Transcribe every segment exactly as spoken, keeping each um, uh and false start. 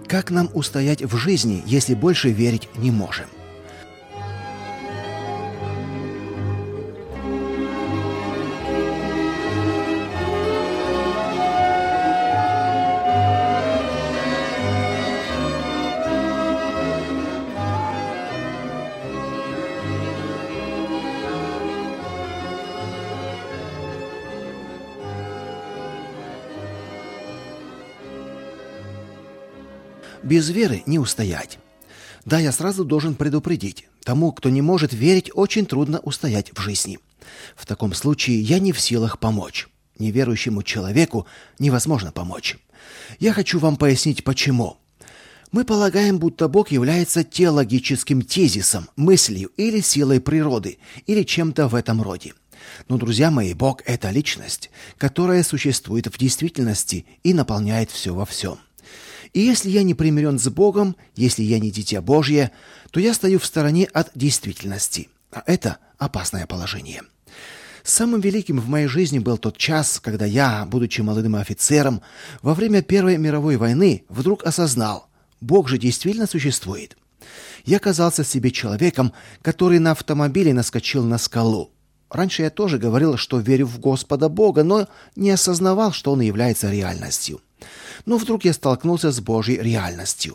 Как нам устоять в жизни, если больше верить не можем? Без веры не устоять. Да, я сразу должен предупредить. Тому, кто не может верить, очень трудно устоять в жизни. В таком случае я не в силах помочь. Неверующему человеку невозможно помочь. Я хочу вам пояснить, почему. Мы полагаем, будто Бог является теологическим тезисом, мыслью или силой природы, или чем-то в этом роде. Но, друзья мои, Бог – это личность, которая существует в действительности и наполняет все во всем. И если я не примирен с Богом, если я не дитя Божье, то я стою в стороне от действительности. А это опасное положение. Самым великим в моей жизни был тот час, когда я, будучи молодым офицером, во время Первой мировой войны вдруг осознал, Бог же действительно существует. Я казался себе человеком, который на автомобиле наскочил на скалу. Раньше я тоже говорил, что верю в Господа Бога, но не осознавал, что Он является реальностью. Но вдруг я столкнулся с Божьей реальностью.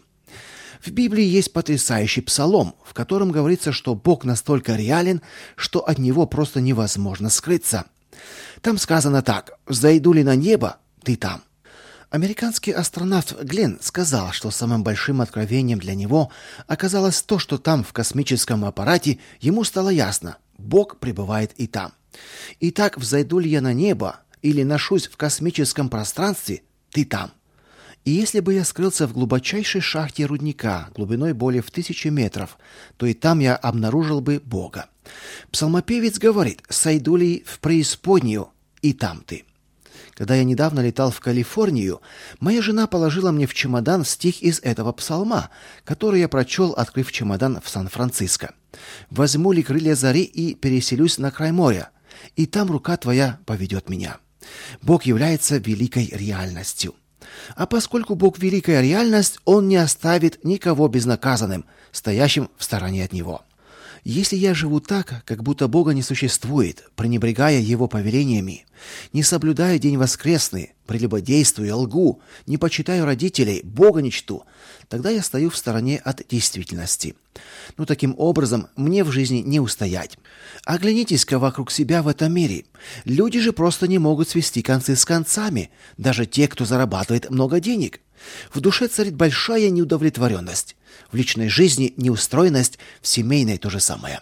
В Библии есть потрясающий псалом, в котором говорится, что Бог настолько реален, что от Него просто невозможно скрыться. Там сказано так: «Взойду ли на небо, ты там». Американский астронавт Гленн сказал, что самым большим откровением для него оказалось то, что там, в космическом аппарате, ему стало ясно – Бог пребывает и там. Итак, взойду ли я на небо или ношусь в космическом пространстве, ты там. И если бы я скрылся в глубочайшей шахте рудника, глубиной более в тысячу метров, то и там я обнаружил бы Бога. Псалмопевец говорит: «Сойду ли в преисподнюю, и там ты». Когда я недавно летал в Калифорнию, моя жена положила мне в чемодан стих из этого псалма, который я прочел, открыв чемодан в Сан-Франциско. «Возьму ли крылья зари и переселюсь на край моря, и там рука твоя поведет меня». Бог является великой реальностью. А поскольку Бог – великая реальность, Он не оставит никого безнаказанным, стоящим в стороне от Него. Если я живу так, как будто Бога не существует, пренебрегая Его повелениями, не соблюдая день воскресный, прелюбодействую, лгу, не почитаю родителей, Бога не чту, тогда я стою в стороне от действительности. Но таким образом мне в жизни не устоять. Оглянитесь-ка вокруг себя в этом мире. Люди же просто не могут свести концы с концами, даже те, кто зарабатывает много денег. В душе царит большая неудовлетворенность. В личной жизни неустроенность, в семейной то же самое.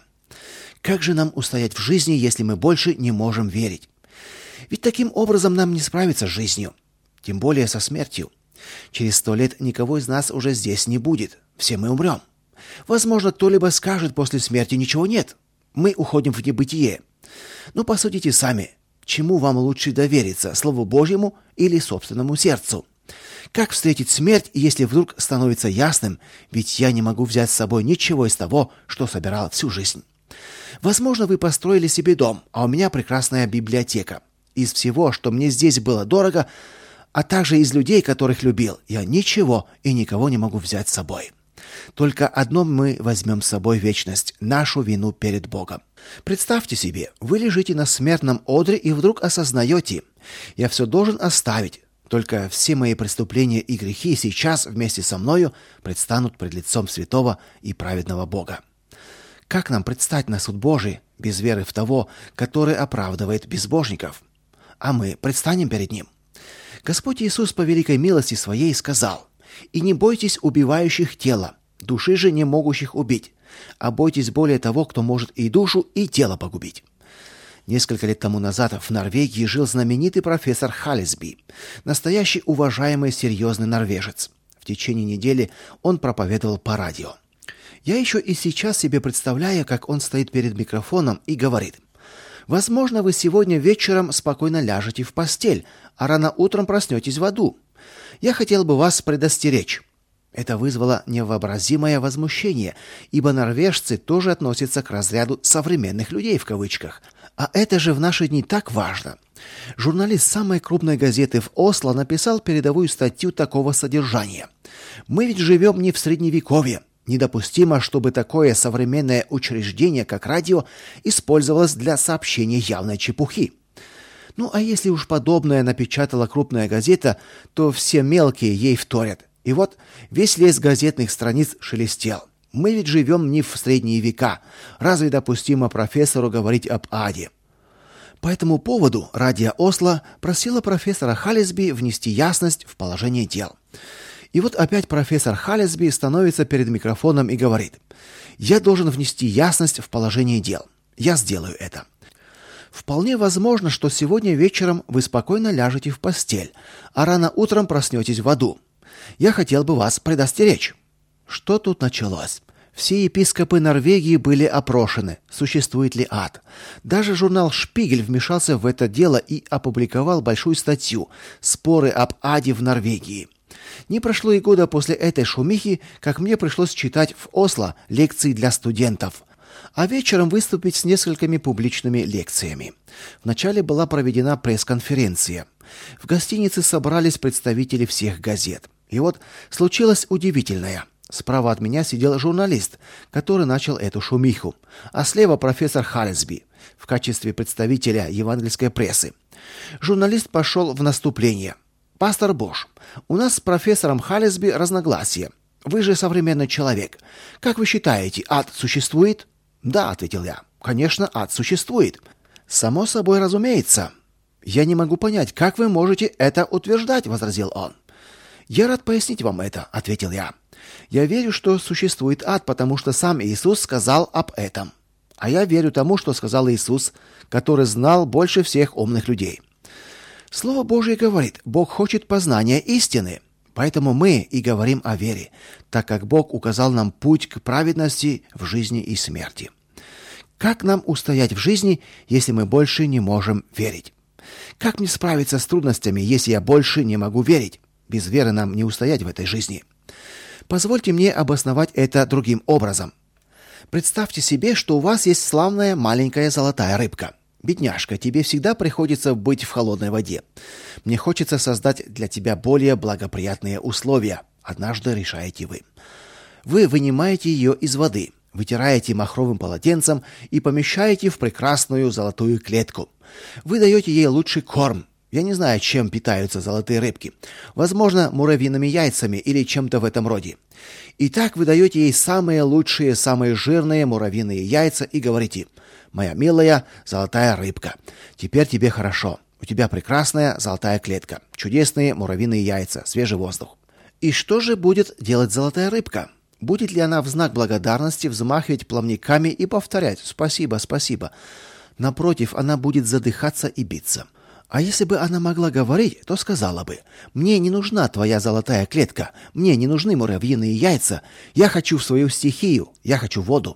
Как же нам устоять в жизни, если мы больше не можем верить? Ведь таким образом нам не справиться с жизнью, тем более со смертью. Через сто лет никого из нас уже здесь не будет, все мы умрем. Возможно, кто-либо скажет после смерти: ничего нет, мы уходим в небытие. Но посудите сами, чему вам лучше довериться, Слову Божьему или собственному сердцу? Как встретить смерть, если вдруг становится ясным, ведь я не могу взять с собой ничего из того, что собирал всю жизнь? Возможно, вы построили себе дом, а у меня прекрасная библиотека. Из всего, что мне здесь было дорого, а также из людей, которых любил, я ничего и никого не могу взять с собой. Только одно мы возьмем с собой в вечность – нашу вину перед Богом. Представьте себе, вы лежите на смертном одре и вдруг осознаете: я все должен оставить, только все мои преступления и грехи сейчас вместе со мною предстанут пред лицом святого и праведного Бога. Как нам предстать на суд Божий без веры в того, который оправдывает безбожников? А мы предстанем перед Ним. Господь Иисус по великой милости Своей сказал: «И не бойтесь убивающих тело, души же не могущих убить, а бойтесь более того, кто может и душу, и тело погубить». Несколько лет тому назад в Норвегии жил знаменитый профессор Халлесби, настоящий уважаемый серьезный норвежец. В течение недели он проповедовал по радио. Я еще и сейчас себе представляю, как он стоит перед микрофоном и говорит: «Возможно, вы сегодня вечером спокойно ляжете в постель, а рано утром проснетесь в аду. Я хотел бы вас предостеречь». Это вызвало невообразимое возмущение, ибо норвежцы тоже относятся к разряду «современных людей» в кавычках. А это же в наши дни так важно. Журналист самой крупной газеты в Осло написал передовую статью такого содержания. Мы ведь живем не в Средневековье. Недопустимо, чтобы такое современное учреждение, как радио, использовалось для сообщения явной чепухи. Ну, а если уж подобное напечатала крупная газета, то все мелкие ей вторят. И вот весь лес газетных страниц шелестел. Мы ведь живем не в средние века. Разве допустимо профессору говорить об аде? По этому поводу Радио Осло просила профессора Халлесби внести ясность в положение дел. И вот опять профессор Халлесби становится перед микрофоном и говорит: «Я должен внести ясность в положение дел. Я сделаю это. Вполне возможно, что сегодня вечером вы спокойно ляжете в постель, а рано утром проснетесь в аду. Я хотел бы вас предостеречь». Что тут началось? Все епископы Норвегии были опрошены, существует ли ад. Даже журнал «Шпигель» вмешался в это дело и опубликовал большую статью «Споры об аде в Норвегии». Не прошло и года после этой шумихи, как мне пришлось читать в Осло лекции для студентов, а вечером выступить с несколькими публичными лекциями. Вначале была проведена пресс-конференция. В гостинице собрались представители всех газет. И вот случилось удивительное. Справа от меня сидел журналист, который начал эту шумиху, а слева профессор Халлесби в качестве представителя евангельской прессы. Журналист пошел в наступление. «Пастор Бош, у нас с профессором Халлесби разногласия. Вы же современный человек. Как вы считаете, ад существует?» «Да», — ответил я. «Конечно, ад существует. Само собой разумеется». «Я не могу понять, как вы можете это утверждать», — возразил он. «Я рад пояснить вам это», — ответил я. «Я верю, что существует ад, потому что сам Иисус сказал об этом. А я верю тому, что сказал Иисус, который знал больше всех умных людей. Слово Божие говорит: Бог хочет познания истины. Поэтому мы и говорим о вере, так как Бог указал нам путь к праведности в жизни и смерти. Как нам устоять в жизни, если мы больше не можем верить? Как мне справиться с трудностями, если я больше не могу верить? Без веры нам не устоять в этой жизни. Позвольте мне обосновать это другим образом. Представьте себе, что у вас есть славная маленькая золотая рыбка. Бедняжка, тебе всегда приходится быть в холодной воде. Мне хочется создать для тебя более благоприятные условия. Однажды решаете вы. Вы вынимаете ее из воды, вытираете махровым полотенцем и помещаете в прекрасную золотую клетку. Вы даете ей лучший корм. Я не знаю, чем питаются золотые рыбки. Возможно, муравьиными яйцами или чем-то в этом роде. Итак, вы даете ей самые лучшие, самые жирные муравьиные яйца и говорите: «Моя милая золотая рыбка, теперь тебе хорошо. У тебя прекрасная золотая клетка, чудесные муравьиные яйца, свежий воздух». И что же будет делать золотая рыбка? Будет ли она в знак благодарности взмахивать плавниками и повторять «спасибо, спасибо»? Напротив, она будет задыхаться и биться. А если бы она могла говорить, то сказала бы: «Мне не нужна твоя золотая клетка, мне не нужны муравьиные яйца, я хочу в свою стихию, я хочу воду».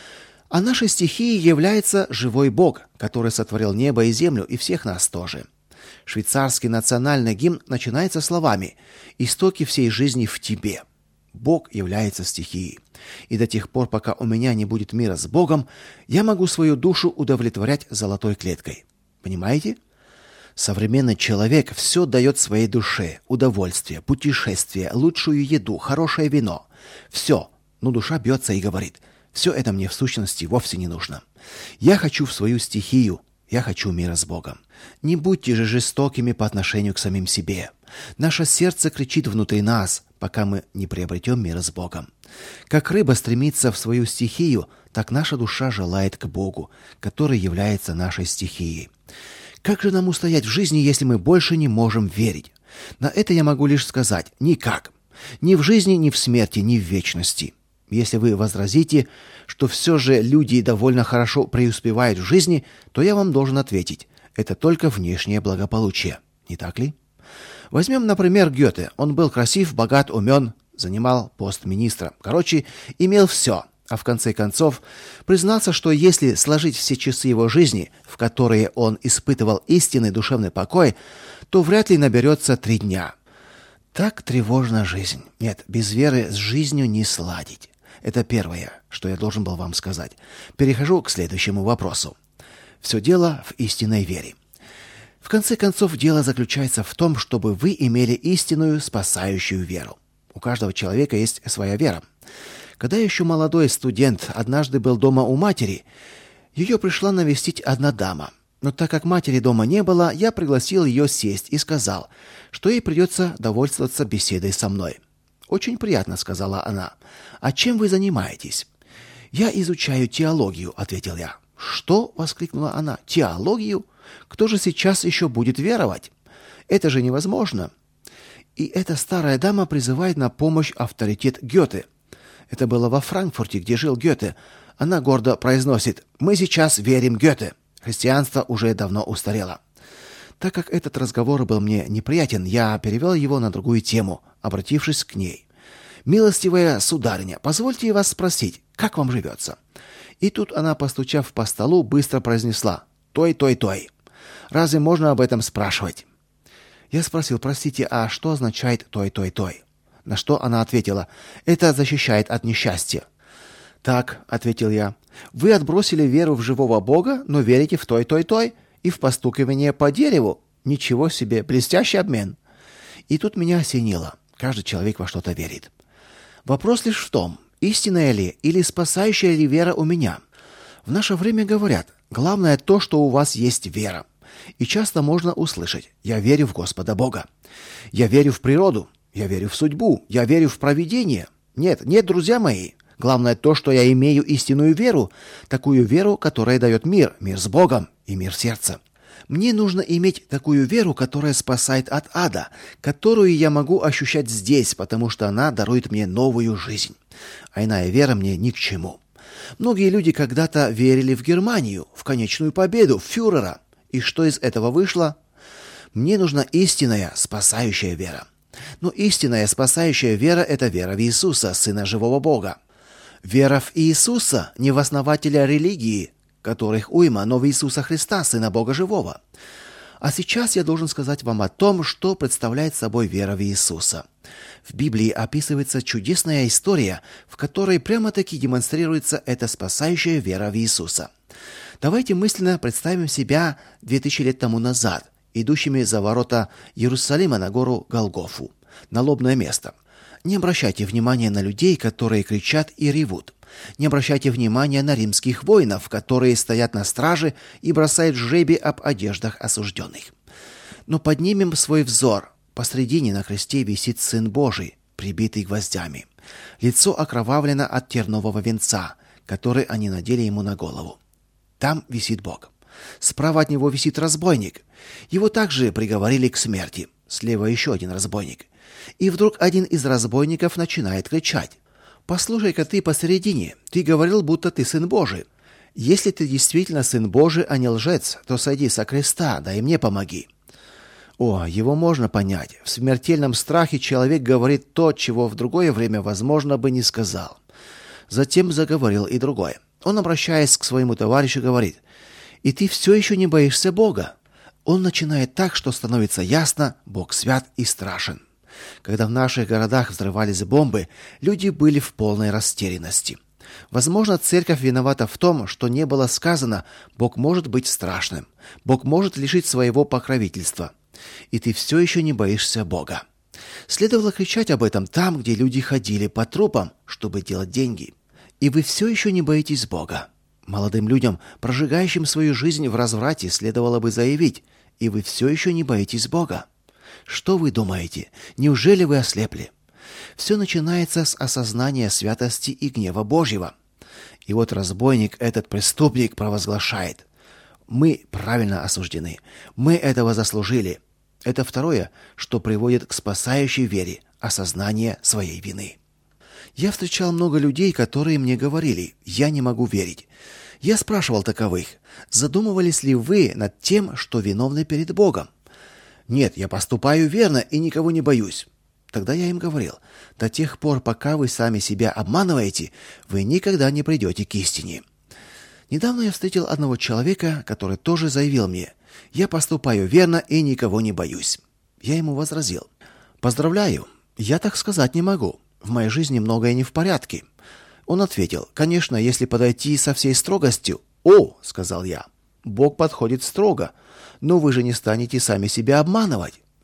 А нашей стихией является живой Бог, который сотворил небо и землю и всех нас тоже. Швейцарский национальный гимн начинается словами: «Истоки всей жизни в тебе». Бог является стихией. И до тех пор, пока у меня не будет мира с Богом, я могу свою душу удовлетворять золотой клеткой. Понимаете? Современный человек все дает своей душе: удовольствие, путешествие, лучшую еду, хорошее вино. Все. Но душа бьется и говорит: все это мне в сущности вовсе не нужно. Я хочу в свою стихию, я хочу мира с Богом. Не будьте же жестокими по отношению к самим себе. Наше сердце кричит внутри нас, пока мы не приобретем мир с Богом. Как рыба стремится в свою стихию, так наша душа желает к Богу, который является нашей стихией. Как же нам устоять в жизни, если мы больше не можем верить? На это я могу лишь сказать: никак. Ни в жизни, ни в смерти, ни в вечности. Если вы возразите, что все же люди довольно хорошо преуспевают в жизни, то я вам должен ответить: это только внешнее благополучие. Не так ли? Возьмем, например, Гёте. Он был красив, богат, умен, занимал пост министра. Короче, имел все. А в конце концов признался, что если сложить все часы его жизни, в которые он испытывал истинный душевный покой, то вряд ли наберется три дня. Так тревожна жизнь. Нет, без веры с жизнью не сладить. Это первое, что я должен был вам сказать. Перехожу к следующему вопросу. Все дело в истинной вере. В конце концов, дело заключается в том, чтобы вы имели истинную спасающую веру. У каждого человека есть своя вера. Когда я еще молодой студент однажды был дома у матери, ее пришла навестить одна дама. Но так как матери дома не было, я пригласил ее сесть и сказал, что ей придется довольствоваться беседой со мной. «Очень приятно», — сказала она. «А чем вы занимаетесь?» «Я изучаю теологию», — ответил я. «Что?» — воскликнула она. «Теологию? Кто же сейчас еще будет веровать? Это же невозможно». И эта старая дама призывает на помощь авторитет Гёте. Это было во Франкфурте, где жил Гёте. Она гордо произносит: «Мы сейчас верим Гёте. Христианство уже давно устарело». Так как этот разговор был мне неприятен, я перевел его на другую тему, обратившись к ней. «Милостивая сударыня, позвольте вас спросить, как вам живется?» И тут она, постучав по столу, быстро произнесла: «Той, той, той. Разве можно об этом спрашивать?» Я спросил: «Простите, а что означает той, той, той?» На что она ответила: «Это защищает от несчастья». «Так», — ответил я, — «вы отбросили веру в живого Бога, но верите в той, той, той и в постукивание по дереву. Ничего себе, блестящий обмен». И тут меня осенило. Каждый человек во что-то верит. Вопрос лишь в том, истинная ли или спасающая ли вера у меня. В наше время говорят: главное то, что у вас есть вера. И часто можно услышать: «Я верю в Господа Бога. Я верю в природу. Я верю в судьбу. Я верю в провидение». Нет, нет, друзья мои. Главное то, что я имею истинную веру, такую веру, которая дает мир, мир с Богом и мир сердца. Мне нужно иметь такую веру, которая спасает от ада, которую я могу ощущать здесь, потому что она дарует мне новую жизнь. А иная вера мне ни к чему. Многие люди когда-то верили в Германию, в конечную победу, в фюрера. И что из этого вышло? Мне нужна истинная, спасающая вера. Но истинная, спасающая вера – это вера в Иисуса, Сына живого Бога. Вера в Иисуса, не в основателя религии, которых уйма, но в Иисуса Христа, Сына Бога живого. А сейчас я должен сказать вам о том, что представляет собой вера в Иисуса. В Библии описывается чудесная история, в которой прямо-таки демонстрируется эта спасающая вера в Иисуса. Давайте мысленно представим себя две тысячи лет тому назад, идущими за ворота Иерусалима на гору Голгофу, на лобное место. Не обращайте внимания на людей, которые кричат и ревут. Не обращайте внимания на римских воинов, которые стоят на страже и бросают жребий об одеждах осужденных. Но поднимем свой взор. Посредине на кресте висит Сын Божий, прибитый гвоздями. Лицо окровавлено от тернового венца, который они надели ему на голову. Там висит Бог. Справа от него висит разбойник. Его также приговорили к смерти. Слева еще один разбойник. И вдруг один из разбойников начинает кричать: «Послушай-ка ты посередине, ты говорил, будто ты Сын Божий. Если ты действительно Сын Божий, а не лжец, то сойди со креста, да и мне помоги». О, его можно понять. В смертельном страхе человек говорит то, чего в другое время, возможно, бы не сказал. Затем заговорил и другой. Он, обращаясь к своему товарищу, говорит: «И ты все еще не боишься Бога?» Он начинает так, что становится ясно: Бог свят и страшен. Когда в наших городах взрывались бомбы, люди были в полной растерянности. Возможно, церковь виновата в том, что не было сказано: Бог может быть страшным, Бог может лишить своего покровительства. И ты все еще не боишься Бога. Следовало кричать об этом там, где люди ходили по трупам, чтобы делать деньги. И вы все еще не боитесь Бога. Молодым людям, прожигающим свою жизнь в разврате, следовало бы заявить: и вы все еще не боитесь Бога. Что вы думаете? Неужели вы ослепли? Все начинается с осознания святости и гнева Божьего. И вот разбойник, этот преступник, провозглашает: мы правильно осуждены, мы этого заслужили. Это второе, что приводит к спасающей вере, осознание своей вины. Я встречал много людей, которые мне говорили: я не могу верить. Я спрашивал таковых: задумывались ли вы над тем, что виновны перед Богом? Нет, я поступаю верно и никого не боюсь. Тогда я им говорил: до тех пор, пока вы сами себя обманываете, вы никогда не придете к истине. Недавно я встретил одного человека, который тоже заявил мне: я поступаю верно и никого не боюсь. Я ему возразил: поздравляю, я так сказать не могу. В моей жизни многое не в порядке. Он ответил: конечно, если подойти со всей строгостью. О, сказал я, Бог подходит строго, но вы же не станете сами себя обманывать.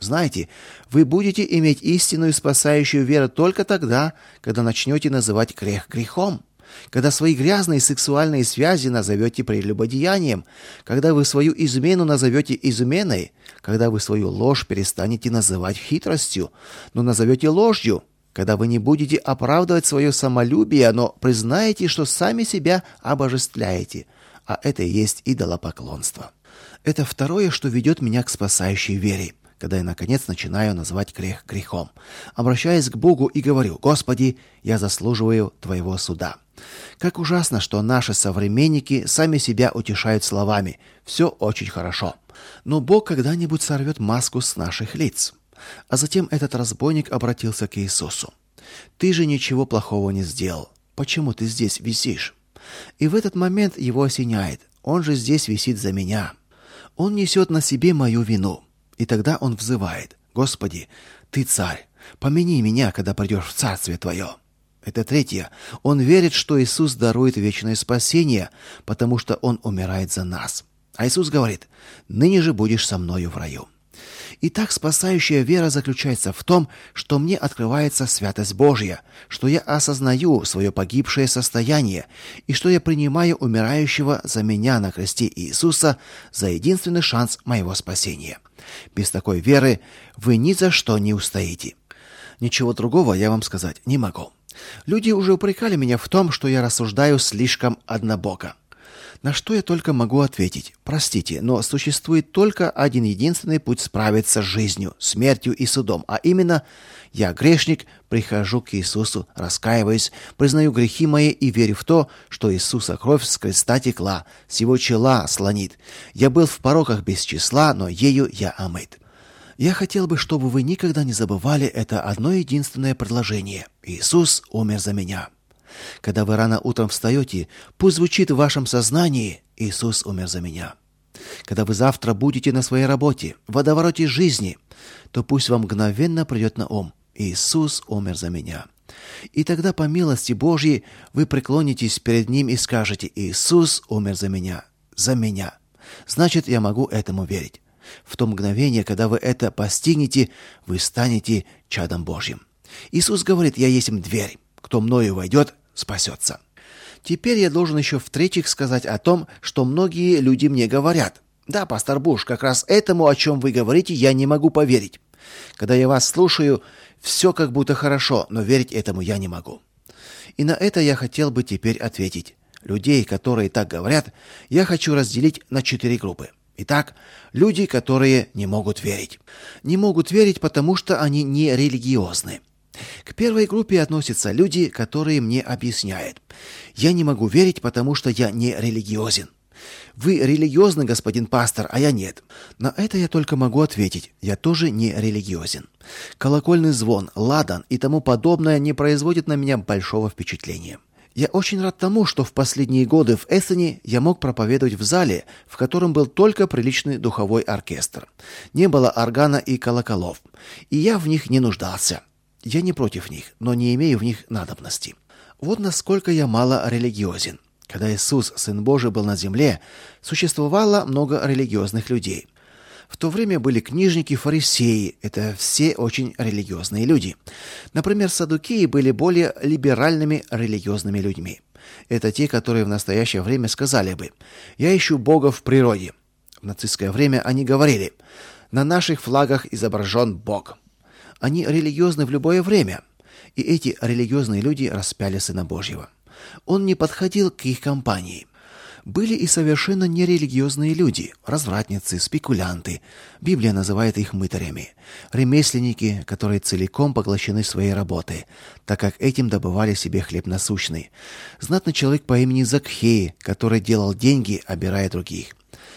Знаете, вы будете иметь истинную спасающую веру только тогда, когда начнете называть грех грехом, когда свои грязные сексуальные связи назовете прелюбодеянием, когда вы свою измену назовете изменой, когда вы свою ложь перестанете называть хитростью, но назовете ложью, когда вы не будете оправдывать свое самолюбие, но признаете, что сами себя обожествляете, а это и есть идолопоклонство. Это второе, что ведет меня к спасающей вере, когда я, наконец, начинаю называть грех грехом, обращаясь к Богу и говорю: «Господи, я заслуживаю Твоего суда». Как ужасно, что наши современники сами себя утешают словами: «Все очень хорошо». Но Бог когда-нибудь сорвет маску с наших лиц. А затем этот разбойник обратился к Иисусу: «Ты же ничего плохого не сделал. Почему ты здесь висишь?» И в этот момент его осеняет: он же здесь висит за меня. Он несет на себе мою вину. И тогда он взывает: «Господи, Ты царь, помяни меня, когда придешь в царствие Твое». Это третье. Он верит, что Иисус дарует вечное спасение, потому что Он умирает за нас. А Иисус говорит: «Ныне же будешь со мною в раю». Итак, спасающая вера заключается в том, что мне открывается святость Божья, что я осознаю свое погибшее состояние и что я принимаю умирающего за меня на кресте Иисуса за единственный шанс моего спасения. Без такой веры вы ни за что не устоите. Ничего другого я вам сказать не могу. Люди уже упрекали меня в том, что я рассуждаю слишком однобоко. На что я только могу ответить: простите, но существует только один единственный путь справиться с жизнью, смертью и судом, а именно: я грешник, прихожу к Иисусу, раскаиваюсь, признаю грехи мои и верю в то, что Иисуса кровь с креста текла, с его чела слонит. Я был в пороках без числа, но ею я омыт. Я хотел бы, чтобы вы никогда не забывали это одно единственное предложение: Иисус умер за меня. Когда вы рано утром встаете, пусть звучит в вашем сознании: Иисус умер за меня. Когда вы завтра будете на своей работе, в водовороте жизни, то пусть вам мгновенно придет на ум: Иисус умер за меня. И тогда, по милости Божьей, вы преклонитесь перед Ним и скажете: Иисус умер за меня, за меня. Значит, я могу этому верить. В то мгновение, когда вы это постигнете, вы станете чадом Божьим. Иисус говорит: «Я есть дверь. Кто мною войдет, спасется». Теперь я должен еще в-третьих сказать о том, что многие люди мне говорят: «Да, пастор Буш, как раз этому, о чем вы говорите, я не могу поверить. Когда я вас слушаю, все как будто хорошо, но верить этому я не могу». И на это я хотел бы теперь ответить. Людей, которые так говорят, я хочу разделить на четыре группы. Итак, люди, которые не могут верить. Не могут верить, потому что они не религиозны. К первой группе относятся люди, которые мне объясняют: «Я не могу верить, потому что я не религиозен». «Вы религиозны, господин пастор, а я нет». На это я только могу ответить: я тоже не религиозен. Колокольный звон, ладан и тому подобное не производит на меня большого впечатления. Я очень рад тому, что в последние годы в Эссене я мог проповедовать в зале, в котором был только приличный духовой оркестр. Не было органа и колоколов, и я в них не нуждался. Я не против них, но не имею в них надобности. Вот насколько я мало религиозен. Когда Иисус, Сын Божий, был на земле, существовало много религиозных людей. В то время были книжники, фарисеи. Это все очень религиозные люди. Например, саддукеи были более либеральными религиозными людьми. Это те, которые в настоящее время сказали бы: «Я ищу Бога в природе». В нацистское время они говорили: «На наших флагах изображен Бог». Они религиозны в любое время. И эти религиозные люди распяли Сына Божьего. Он не подходил к их компании. Были и совершенно нерелигиозные люди, развратницы, спекулянты. Библия называет их мытарями. Ремесленники, которые целиком поглощены своей работой, так как этим добывали себе хлеб насущный. Знатный человек по имени Закхей, который делал деньги, обирая других.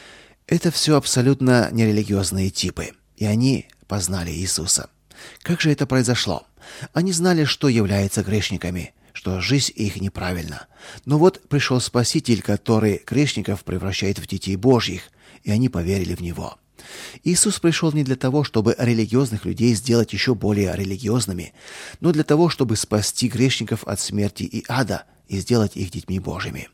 Это все абсолютно нерелигиозные типы, и они познали Иисуса. Как же это произошло? Они знали, что являются грешниками, что жизнь их неправильна. Но вот пришел Спаситель, который грешников превращает в детей Божьих, и они поверили в Него. Иисус пришел не для того, чтобы религиозных людей сделать еще более религиозными, но для того, чтобы спасти грешников от смерти и ада и сделать их детьми Божьими.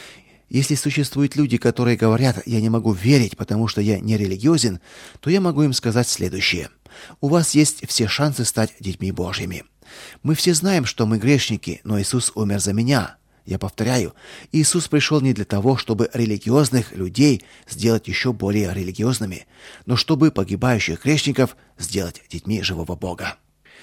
Если существуют люди, которые говорят: «Я не могу верить, потому что я не религиозен», то я могу им сказать следующее. У вас есть все шансы стать детьми Божьими. Мы все знаем, что мы грешники, но Иисус умер за меня. Я повторяю, Иисус пришел не для того, чтобы религиозных людей сделать еще более религиозными, но чтобы погибающих грешников сделать детьми живого Бога.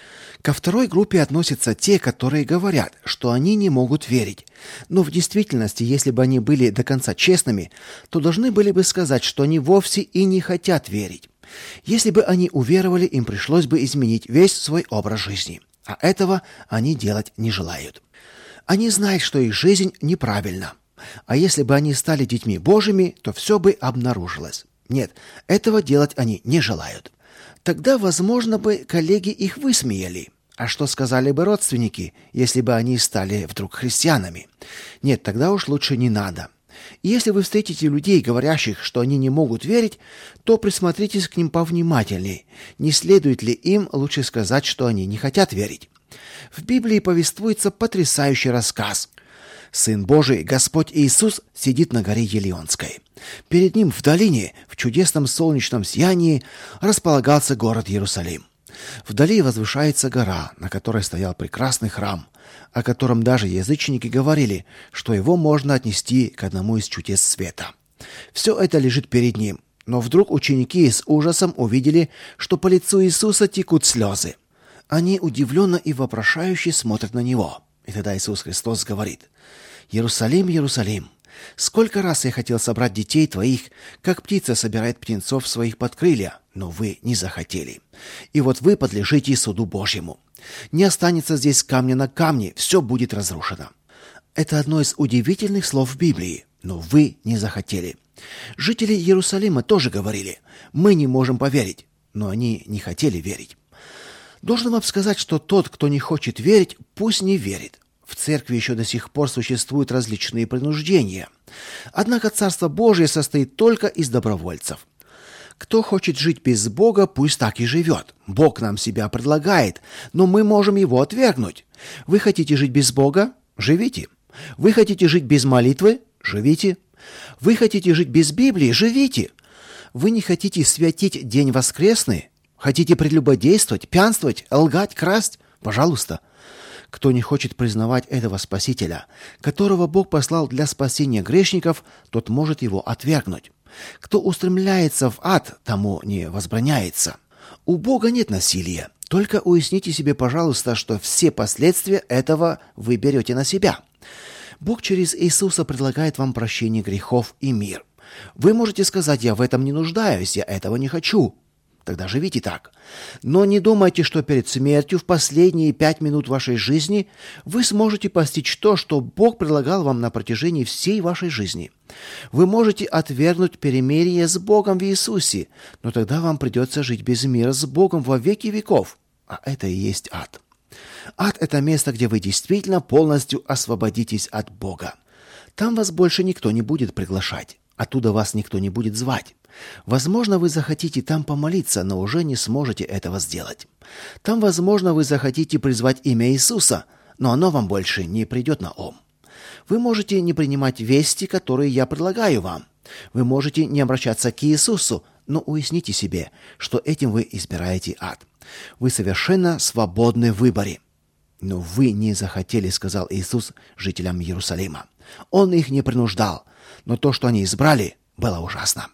Ко второй группе относятся те, которые говорят, что они не могут верить. Но в действительности, если бы они были до конца честными, то должны были бы сказать, что они вовсе и не хотят верить. Если бы они уверовали, им пришлось бы изменить весь свой образ жизни. А этого они делать не желают. Они знают, что их жизнь неправильна. А если бы они стали детьми Божьими, то все бы обнаружилось. Нет, этого делать они не желают. Тогда, возможно, бы коллеги их высмеяли. А что сказали бы родственники, если бы они стали вдруг христианами? Нет, тогда уж лучше не надо. И если вы встретите людей, говорящих, что они не могут верить, то присмотритесь к ним повнимательней. Не следует ли им лучше сказать, что они не хотят верить? В Библии повествуется потрясающий рассказ. Сын Божий, Господь Иисус, сидит на горе Елеонской. Перед ним в долине, в чудесном солнечном сиянии, располагался город Иерусалим. Вдали возвышается гора, на которой стоял прекрасный храм, о котором даже язычники говорили, что его можно отнести к одному из чудес света. Все это лежит перед ним, но вдруг ученики с ужасом увидели, что по лицу Иисуса текут слезы. Они удивленно и вопрошающе смотрят на него. И тогда Иисус Христос говорит: «Иерусалим, Иерусалим, сколько раз я хотел собрать детей твоих, как птица собирает птенцов своих под крылья, но вы не захотели. И вот вы подлежите суду Божьему. Не останется здесь камня на камне, все будет разрушено». Это одно из удивительных слов в Библии, но вы не захотели. Жители Иерусалима тоже говорили: «Мы не можем поверить», но они не хотели верить. Должен вам сказать, что тот, кто не хочет верить, пусть не верит. В церкви еще до сих пор существуют различные принуждения. Однако Царство Божие состоит только из добровольцев. Кто хочет жить без Бога, пусть так и живет. Бог нам себя предлагает, но мы можем его отвергнуть. Вы хотите жить без Бога? Живите. Вы хотите жить без молитвы? Живите. Вы хотите жить без Библии? Живите. Вы не хотите святить день воскресный? Хотите прелюбодействовать, пьянствовать, лгать, красть? Пожалуйста. Кто не хочет признавать этого Спасителя, которого Бог послал для спасения грешников, тот может его отвергнуть. Кто устремляется в ад, тому не возбраняется. У Бога нет насилия. Только уясните себе, пожалуйста, что все последствия этого вы берете на себя. Бог через Иисуса предлагает вам прощение грехов и мир. Вы можете сказать: «Я в этом не нуждаюсь, я этого не хочу». Тогда живите так. Но не думайте, что перед смертью в последние пять минут вашей жизни вы сможете постичь то, что Бог предлагал вам на протяжении всей вашей жизни. Вы можете отвергнуть перемирие с Богом в Иисусе, но тогда вам придется жить без мира с Богом во веки веков. А это и есть ад. Ад – это место, где вы действительно полностью освободитесь от Бога. Там вас больше никто не будет приглашать. Оттуда вас никто не будет звать. Возможно, вы захотите там помолиться, но уже не сможете этого сделать. Там, возможно, вы захотите призвать имя Иисуса, но оно вам больше не придет на ум. Вы можете не принимать вести, которые я предлагаю вам. Вы можете не обращаться к Иисусу, но уясните себе, что этим вы избираете ад. Вы совершенно свободны в выборе. Но вы не захотели, сказал Иисус жителям Иерусалима. Он их не принуждал, но то, что они избрали, было ужасно.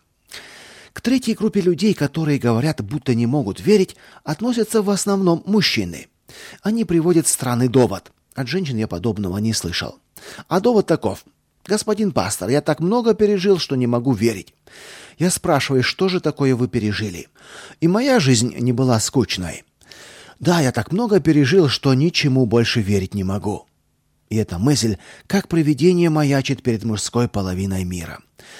К третьей группе людей, которые говорят, будто не могут верить, относятся в основном мужчины. Они приводят странный довод. От женщин я подобного не слышал. А довод таков: «Господин пастор, я так много пережил, что не могу верить». Я спрашиваю: что же такое вы пережили? И моя жизнь не была скучной. Да, я так много пережил, что ничему больше верить не могу. И эта мысль, как привидение, маячит перед мужской половиной мира.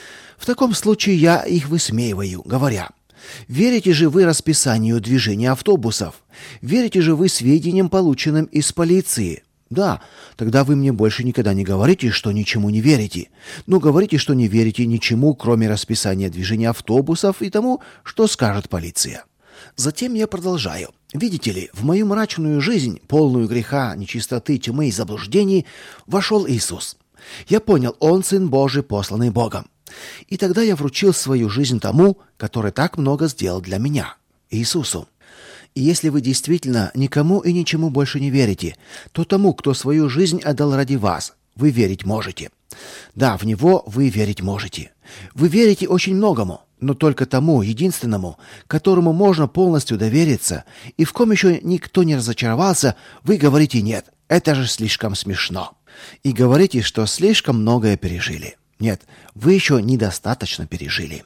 В таком случае я их высмеиваю, говоря: верите же вы расписанию движения автобусов? Верите же вы сведениям, полученным из полиции? Да, тогда вы мне больше никогда не говорите, что ничему не верите. Но говорите, что не верите ничему, кроме расписания движения автобусов и тому, что скажет полиция. Затем я продолжаю. Видите ли, в мою мрачную жизнь, полную греха, нечистоты, тьмы и заблуждений, вошел Иисус. Я понял, Он Сын Божий, посланный Богом. И тогда я вручил свою жизнь тому, который так много сделал для меня, Иисусу. И если вы действительно никому и ничему больше не верите, то тому, кто свою жизнь отдал ради вас, вы верить можете. Да, в Него вы верить можете. Вы верите очень многому, но только тому единственному, которому можно полностью довериться, и в ком еще никто не разочаровался, вы говорите «нет». Это же слишком смешно. И говорите, что слишком многое пережили. Нет, вы еще недостаточно пережили.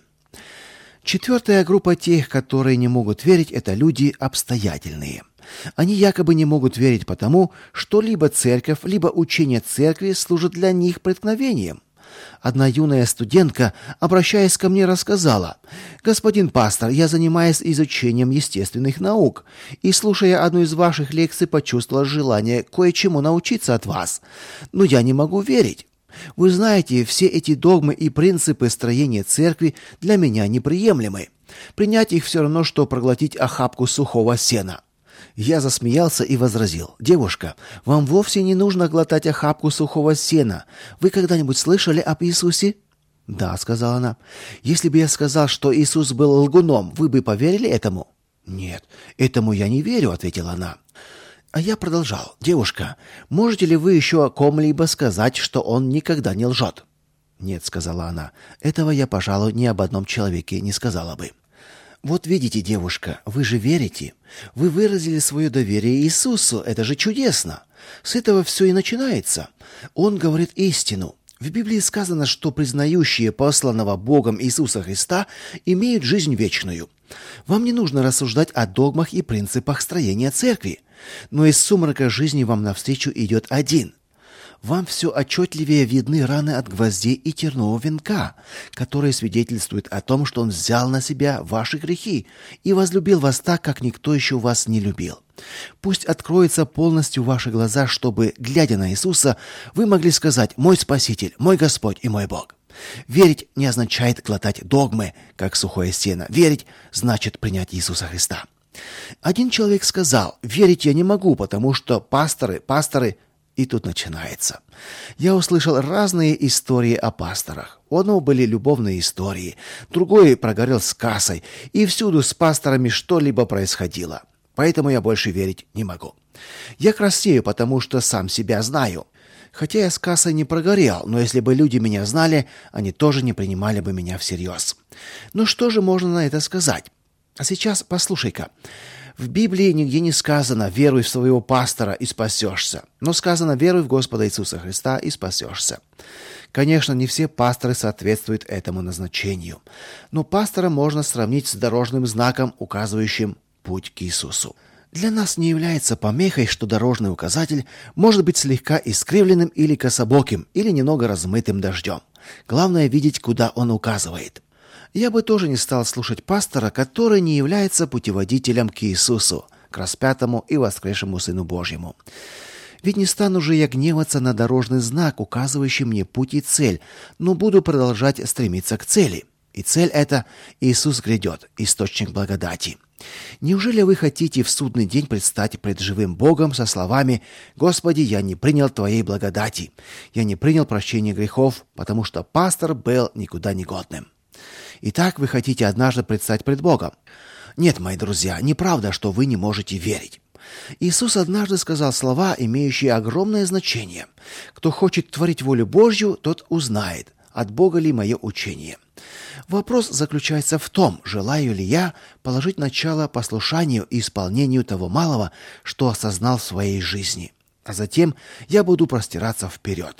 Четвертая группа тех, которые не могут верить, это люди обстоятельные. Они якобы не могут верить потому, что либо церковь, либо учение церкви служит для них преткновением. Одна юная студентка, обращаясь ко мне, рассказала: «Господин пастор, я занимаюсь изучением естественных наук, и, слушая одну из ваших лекций, почувствовала желание кое-чему научиться от вас. Но я не могу верить. Вы знаете, все эти догмы и принципы строения церкви для меня неприемлемы. Принять их все равно, что проглотить охапку сухого сена». Я засмеялся и возразил: «Девушка, вам вовсе не нужно глотать охапку сухого сена. Вы когда-нибудь слышали об Иисусе?» «Да», — сказала она. «Если бы я сказал, что Иисус был лгуном, вы бы поверили этому?» «Нет, этому я не верю», — ответила она. А я продолжал: «Девушка, можете ли вы еще о ком-либо сказать, что он никогда не лжет?» «Нет», — сказала она, — «этого я, пожалуй, ни об одном человеке не сказала бы». «Вот видите, девушка, вы же верите. Вы выразили свое доверие Иисусу. Это же чудесно. С этого все и начинается. Он говорит истину. В Библии сказано, что признающие посланного Богом Иисуса Христа имеют жизнь вечную. Вам не нужно рассуждать о догмах и принципах строения церкви. Но из сумрака жизни вам навстречу идет один. Вам все отчетливее видны раны от гвоздей и тернового венка, которые свидетельствуют о том, что Он взял на себя ваши грехи и возлюбил вас так, как никто еще вас не любил. Пусть откроются полностью ваши глаза, чтобы, глядя на Иисуса, вы могли сказать: «Мой Спаситель, мой Господь и мой Бог». Верить не означает глотать догмы, как сухое сено. Верить значит принять Иисуса Христа. Один человек сказал: «Верить я не могу, потому что пасторы, пасторы...» И тут начинается. Я услышал разные истории о пасторах. У одного были любовные истории, другой прогорел с кассой, и всюду с пасторами что-либо происходило. Поэтому я больше верить не могу. Я краснею, потому что сам себя знаю. Хотя я с кассой не прогорел, но если бы люди меня знали, они тоже не принимали бы меня всерьез. Ну что же можно на это сказать? А сейчас послушай-ка. В Библии нигде не сказано «веруй в своего пастора и спасешься», но сказано «веруй в Господа Иисуса Христа и спасешься». Конечно, не все пасторы соответствуют этому назначению, но пастора можно сравнить с дорожным знаком, указывающим путь к Иисусу. Для нас не является помехой, что дорожный указатель может быть слегка искривленным или кособоким, или немного размытым дождем. Главное видеть, куда он указывает. Я бы тоже не стал слушать пастора, который не является путеводителем к Иисусу, к распятому и воскресшему Сыну Божьему. Ведь не стану же я гневаться на дорожный знак, указывающий мне путь и цель, но буду продолжать стремиться к цели. И цель эта — Иисус грядет, источник благодати. Неужели вы хотите в судный день предстать пред живым Богом со словами: «Господи, я не принял Твоей благодати, я не принял прощения грехов, потому что пастор был никуда не годным»? Итак, вы хотите однажды предстать пред Богом? Нет, мои друзья, неправда, что вы не можете верить. Иисус однажды сказал слова, имеющие огромное значение: «Кто хочет творить волю Божью, тот узнает, от Бога ли мое учение». Вопрос заключается в том, желаю ли я положить начало послушанию и исполнению того малого, что осознал в своей жизни, а затем я буду простираться вперед.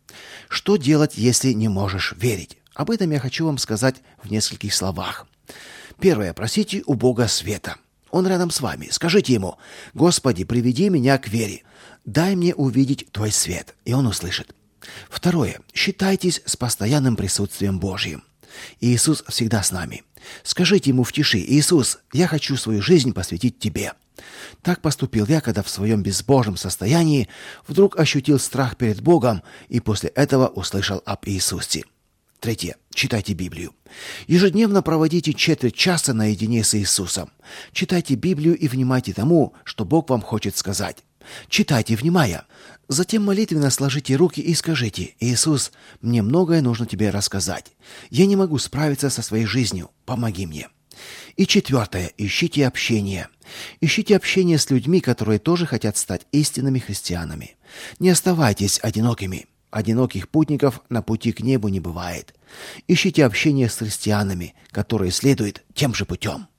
Что делать, если не можешь верить? Об этом я хочу вам сказать в нескольких словах. Первое. Просите у Бога света. Он рядом с вами. Скажите Ему: «Господи, приведи меня к вере. Дай мне увидеть Твой свет». И Он услышит. Второе. Считайтесь с постоянным присутствием Божьим. Иисус всегда с нами. Скажите Ему в тиши: «Иисус, я хочу свою жизнь посвятить Тебе». Так поступил я, когда в своем безбожном состоянии вдруг ощутил страх перед Богом и после этого услышал об Иисусе. Третье. Читайте Библию. Ежедневно проводите четверть часа наедине с Иисусом. Читайте Библию и внимайте тому, что Бог вам хочет сказать. Читайте, внимая. Затем молитвенно сложите руки и скажите: «Иисус, мне многое нужно Тебе рассказать. Я не могу справиться со своей жизнью. Помоги мне». И четвертое. Ищите общение. Ищите общение с людьми, которые тоже хотят стать истинными христианами. Не оставайтесь одинокими. Одиноких путников на пути к небу не бывает. Ищите общение с христианами, которые следуют тем же путем.